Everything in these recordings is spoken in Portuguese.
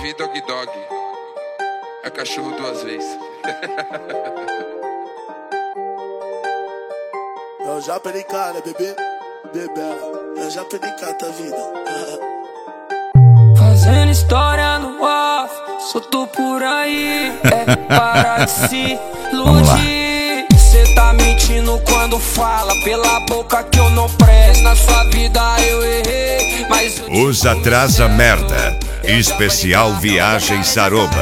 Davi Dog Dog. É cachorro duas vezes. Eu já perdi cara, bebê. Bebê, eu já perdi cara da vida. Fazendo história no off, solto por aí. É para de se iludir. Cê tá mentindo quando fala pela boca que eu não presto. Na sua vida eu errei, mas eu Os Atrasa Merda. Especial Viagem Saroba.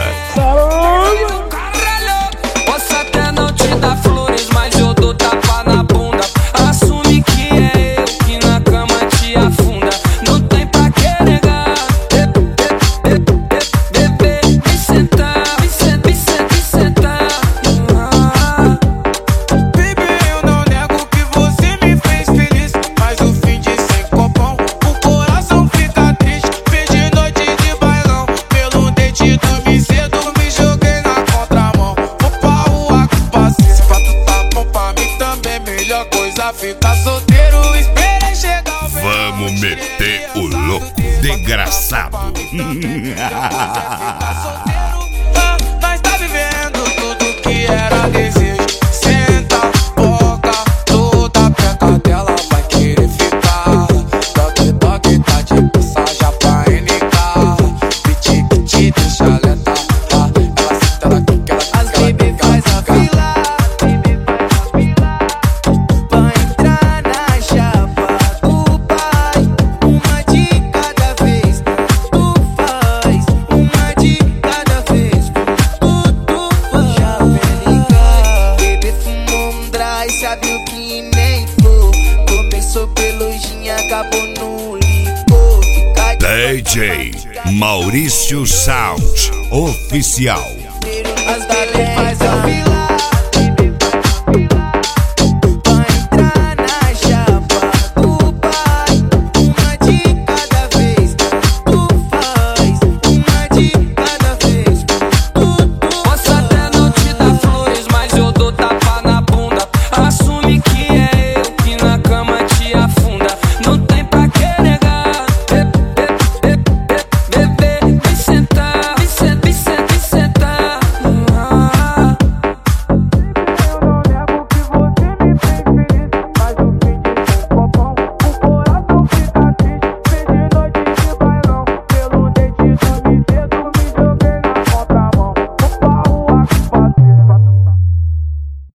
Posso até não te dar flores, mas eu dou tapa na bunda. Assume que é eu que na cama te afunda. Não tem pra que negar. Bebê, me sentar, me sentar. Baby, eu não nego que você me fez feliz, mas o fim de sem copão, o coração fica triste. Fez de noite de bailão, pelo dente dormi cedo, me joguei na contramão. Vou pra rua com paciência, pra tu tá bom pra mim também. Melhor coisa ficar solteiro, esperei chegar o verão. Vamos meter o louco, desgraçado. Ficar solteiro, nós tá vivendo tudo que era desejo. Senta, boca, toda peca dela vai querer ficar. Dog Dog tá de passagem pra NK. Piti que te deixa lenta. Ela senta, ela quica, ela quica. As baby faz a fila, pra entrar na chapa do pai. Uma de cada vez, tu faz. Uma de cada vez, tu faz. Já vem bebê fumou um dry, sabe o que nem for. Começou pelo gin, acabou no licor. Fica de DJ Maurício Sound Oficial. as baby faz a fila.